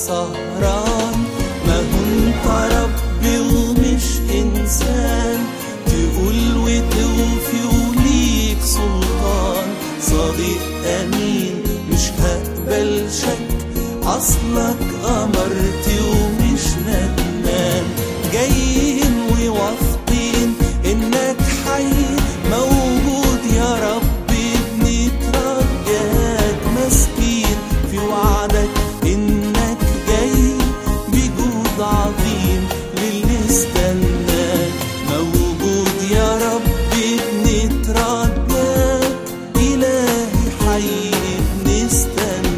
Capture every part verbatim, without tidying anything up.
سهران. ما هو انت ربي ومش انسان، تقول وتوفي وليك سلطان. صديق امين مش هقبل شك، اصلك امرتي ومش ندمان. جايين وواثقين انك حي موجود يا ربي، بنترجاك ماسكين في وعدك انك جاي بجود عظيم للي استناك. موجود يا ربي بنترجاك، إلهي حي بنستناك.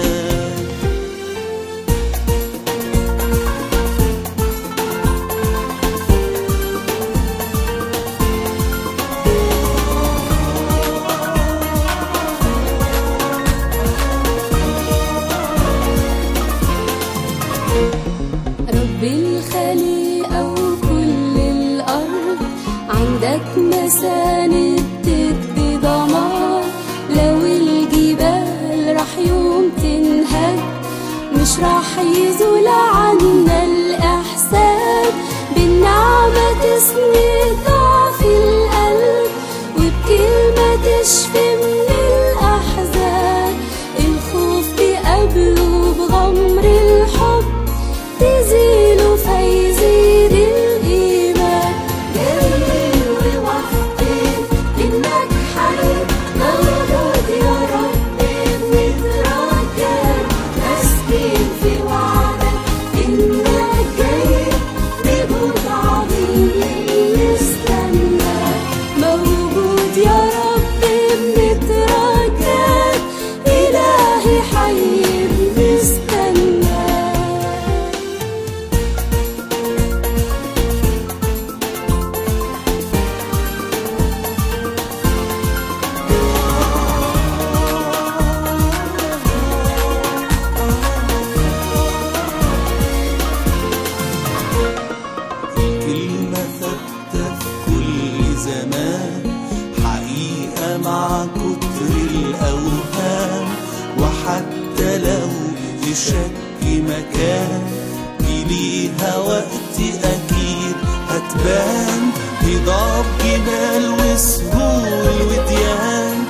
رب الخليقة وكل الأرض، عندك مساند تدي ضمان. لو الجبال راح يوم تنهد، مش راح يزول عنا الإحسان. بالنعمة تسند ضعف القلب، وبكلمة تشفي من الأحزان. الخوف تقابله بغمر الحب، تزيله فيزيد الإيمان. جايين وواثقين إنك حي موجود يا ربي، بنترجاك ماسكين في وعدك إنك جاي بجود عظيم نستناك. موجود يا ربي بنترجاك، إلهي حي بنستناك. كلمة ثابتة في كل زمان، حقيقة مع كتر الأوهام. وحتى لو لشك مكان، ليها وقت أكيد هتبان. هضاب جبال وسهول وديان،